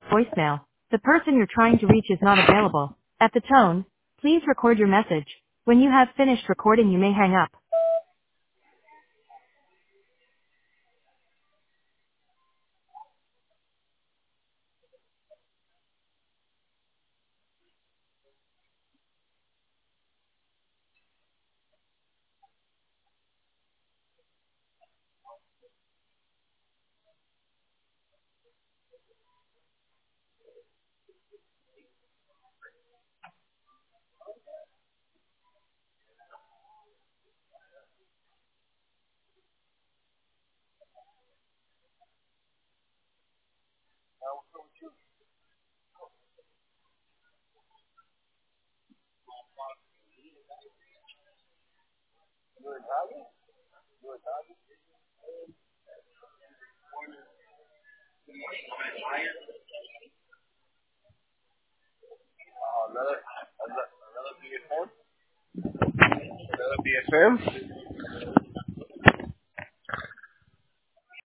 voicemail. The person you're trying to reach is not available. At the tone, please record your message. When you have finished recording, you may hang up. Another BFM. Another BFM.